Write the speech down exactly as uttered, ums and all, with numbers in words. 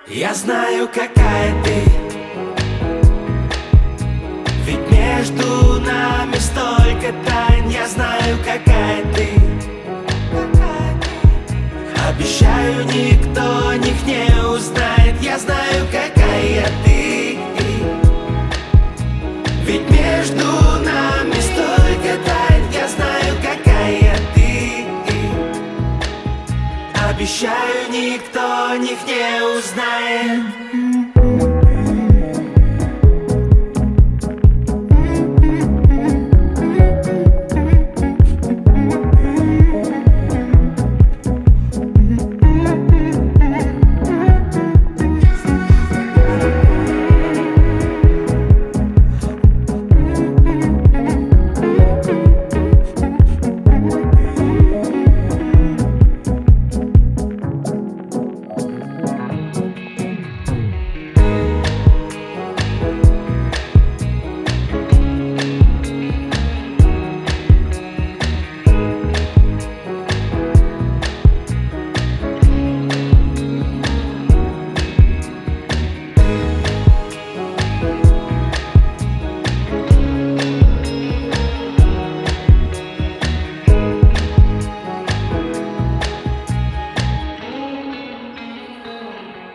Я знаю, какая ты, ведь между нами столько тайн. Я знаю, какая ты, обещаю, никто них не узнает. Я знаю, какая ты, ведь между нами столько тайн. Я знаю, какая ты, обещаю, никто них не узнает.